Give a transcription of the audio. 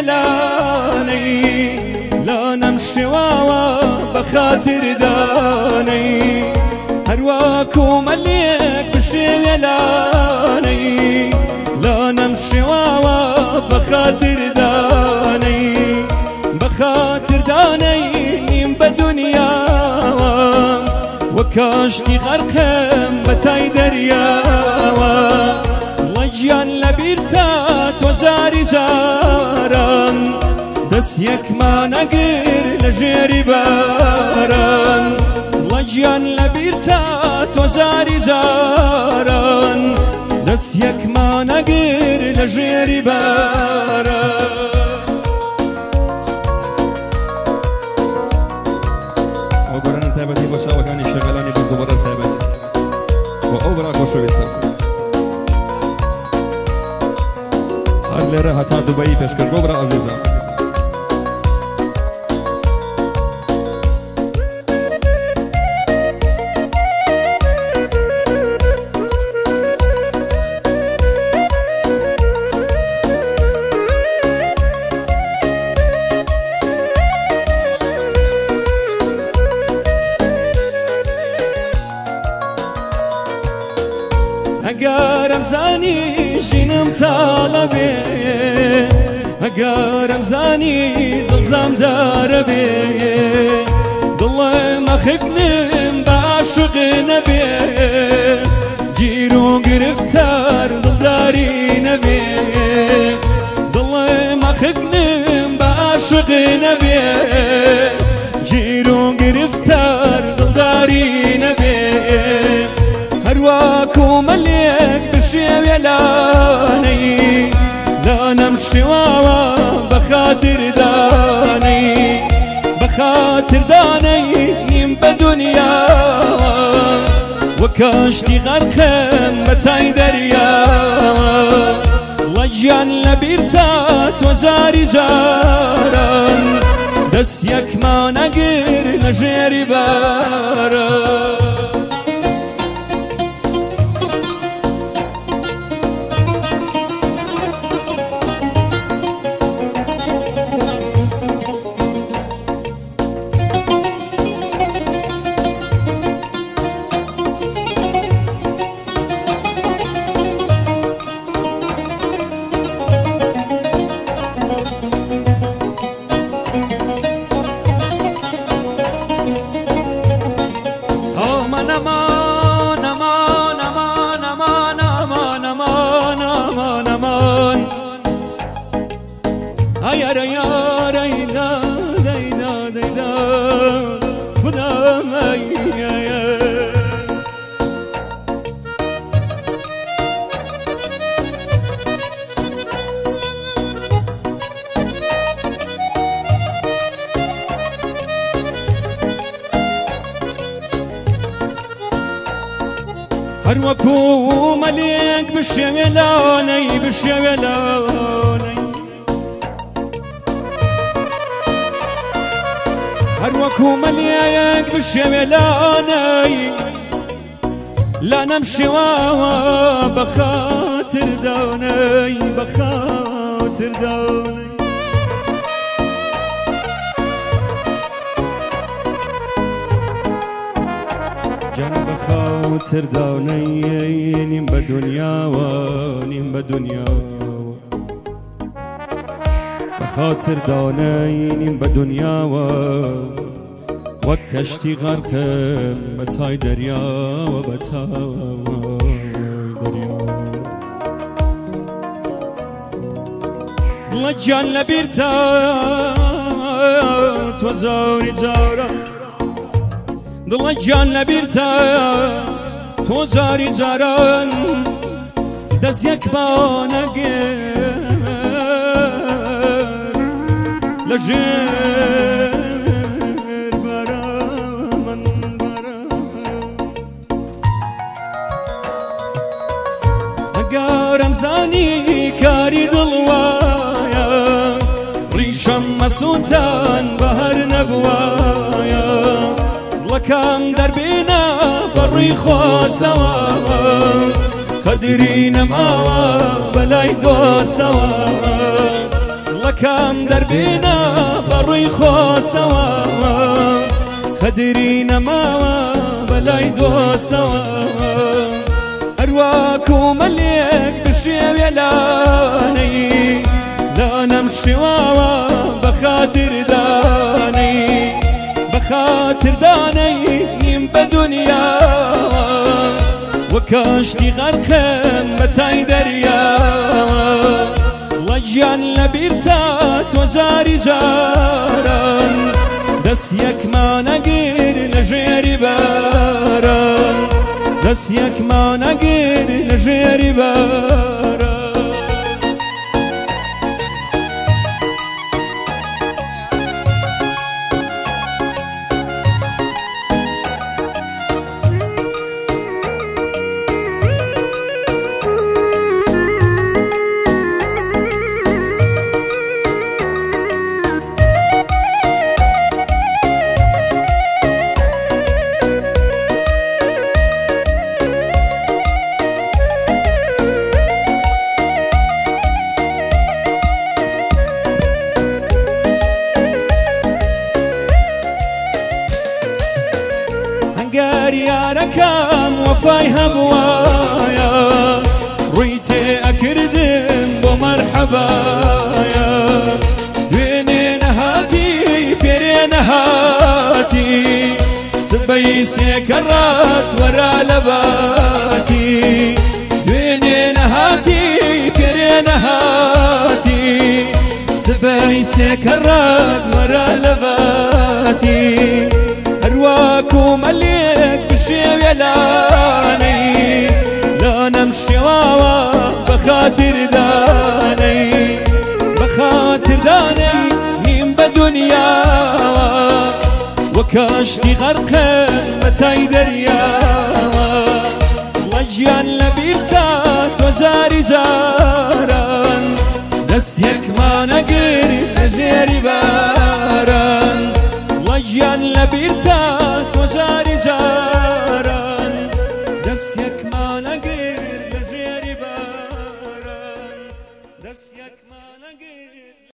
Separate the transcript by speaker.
Speaker 1: بشێوێلانەی لانەم شێواوە بەخاتر دانەی هەروەکو مەلێک بشێوێلانەی لانەم شێواوە بەخاتر دانەی بەخاتر دانەی نیم بە دونیاوە وە کاشتی غەرقم بە تای دەریاوە وڵی گیان لەبیرتە تۆ جاری جاران دەستێکمانەگر لە ژێری باران وڵی گیان لەبیرتە تۆ جاری جاران دەستێکمانەگر لە ژێری باران
Speaker 2: گۆرانە تایبەتی بۆ چاوەکانی شەغەلانی بە زوبەڕە تایبەتی بۆ ئەو بڕا خۆشەویستە هەر لێرە هەتا دووبەیی پێشکەش بۆ برا عەزیزە
Speaker 1: ئەگەرم زانی ژینم تاڵە بێ ئەگەرم زانی دڵزام دارە بێ دڵێم ئەخکنم بە عاشق نەبێ گیر و گرفتار دڵداری نەبێ دڵێم ئەخکنم بە عاشق نەبێ گیر و گرفتار دڵداری نەبێ هەروەکو مەلێک بشێوێلانەی لانەم شێواوە بەخاتر دانەی بەخاتر دانەی نیم بە دونیاوە وە کاشتی غەرقم بە تای دەریاوە وڵی گیان لەبیرتە تۆ جاری جاران دەستێکمانەگر لە ژێری باران Ayar ayar ayda dayda dayda Khudam ayar هر وەکو مەلێک بشێوێلانەی بشێوێلانەی هر وەکو مەلێک بشێوێلانەی لانەم شێواوە بەخاتر دانەی بەخاتر دانەی جان بەخاتر دانەی نیم بە دونیاوە نیم بە دونیاوە بەخاتر دانەی نیم بە دونیاوە وەک کەشتی غەرقم بە تای دەریاوە بە تای دەریاوە دڵە گیان لەبیرتە تۆ جاری جارە دڵە گیان لەبیرتە تۆ جاری جاران دەستێکمانەگر لە ژێر بەرامن ئەگەرم زانی کاری دڵ وایە ڕیشەم مەسووتان بەهەر نەبوایە دڵەکەم دەربێنە بەڕووی خۆزەوە قەدری نەماوە بەلای دۆستەوە لكام دربنا بروي خوسوا خدري نماوا بلاي دوستوا أرواكو مليك بشي لاني لا نمشي واوا بخاطر داني بخاطر داني نيم بدنيا وكاشتي غرقم بتاي دريا لجيان لبيرتات وجاري جاران دسيك ما نقير لجيري باران دسيك ما نقير لجيري باران ياركام وفاي هبوايا ريتي أكردم بمرحبا يا بين نهاتي بين نهاتي سبي سكرات ورا لباتي بين نهاتي بين نهاتي سبي سكرات ورا لباتي أرواكم مليك بشي لاني لا نمشي واوا بخاطر داني بخاطر داني مين بدنيا وكاشتي غرقا متاي دريا لجيان لبيرتات وجاري جاران نسيك ما نقر لجيري باران لجيان لبيرتات